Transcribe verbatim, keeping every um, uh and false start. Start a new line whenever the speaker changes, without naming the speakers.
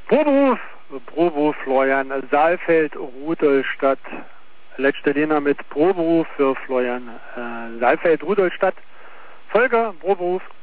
Proberuf, Proberuf Florian Saalfeld, Rudolstadt. Letzte Diener mit Proberuf für Florian äh, Saalfeld, Rudolstadt. Folge, Proberuf.